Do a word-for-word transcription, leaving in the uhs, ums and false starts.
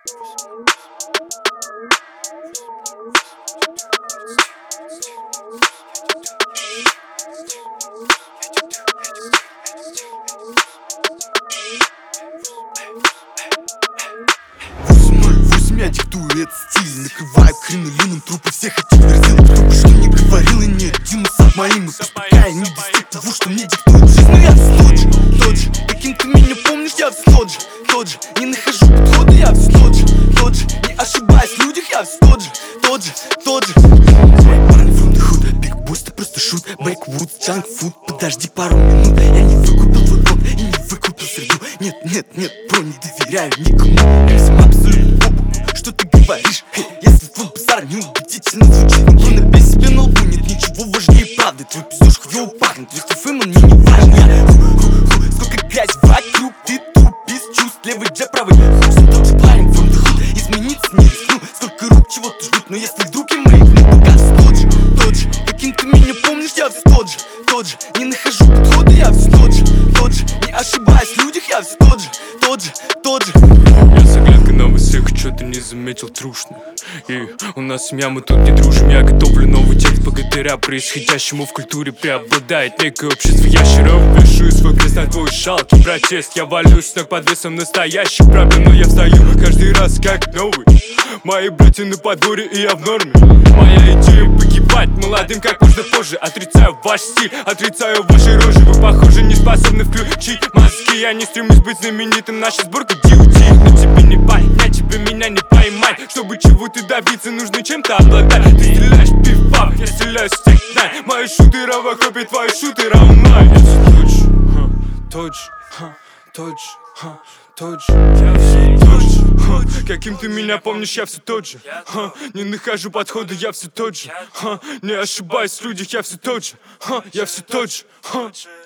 Я диктую этот стиль, накрываю кринолином трупы всех этих верзил. Кто бы что ни говорил, и не один с моим. И пусть пока я не достиг того, что мне диктует жизнь, но я все тот же, тот же. Каким ты меня помнишь, я все тот же, тот же. Не нахожу подхода, я все тот же, тот же. Не ошибаюсь в людях, я все тот же, тот же, тот же. Мои парни from the hood, Big Boss, ты просто шут. Backwoods, junk food, подожди пару минут. Я не выкупил твой код и не выкупил среду. Нет, нет, нет, бро, не доверяю никому. Я всем абсолютно опу. Что ты говоришь? Если твой базар неубедительно звучит, то набей себе на лбу. Нет ничего важнее правды. Твой пиздеж хуёво пахнет, твой стифы мне не важен. Я ху-ху-ху, сколько грязи вокруг, ты труп без чувств. Левый джеб, правый хук, все тот же парень from the hood. Измениться не рискну, сколько рук чего-то ждут. Но если вдруг я маякну, пока все тот же, тот же. Каким ты меня помнишь, я все тот же, тот же. Не нахожу подхода, я все тот же, тот же. Не ошибаюсь в людях, я все тот же, тот же, тот же. Я с оглядкой на всех, что-то не заметил трушно. И у нас семья, мы тут не дружим. Я готовлю новый текст богатыря происходящему в культуре. Преобладает некое общество ящеров. Пишу свой крест на твой жалкий протест. Я валюсь с ног под весом настоящих проблем, но я встаю каждый раз как новый. Мои братья на подворье, и я в норме. Моя идея погибать молодым как можно позже. Отрицаю ваш стиль, отрицаю ваши рожи. Вы, похоже, не способны включить мозги. Я не стремлюсь быть знаменитым, наша сборка ди ю ти. Но тебе не понять, тебе меня не поймать. Чтобы чего-то добиться, нужно чем-то обладать. Ты стреляешь в пив-пап, я стреляю с тек-найн. Мои шутеры в окопе, твои шутеры онлайн. Я все тот же, ха, тот же, ха, тот же, ха, тот же. Я все тот же, ха. Каким ты меня помнишь, я все тот же, ха. Не нахожу подхода, я все тот же, ха. Не ошибаюсь в людях, я все тот же, ха. Я все тот же, ха.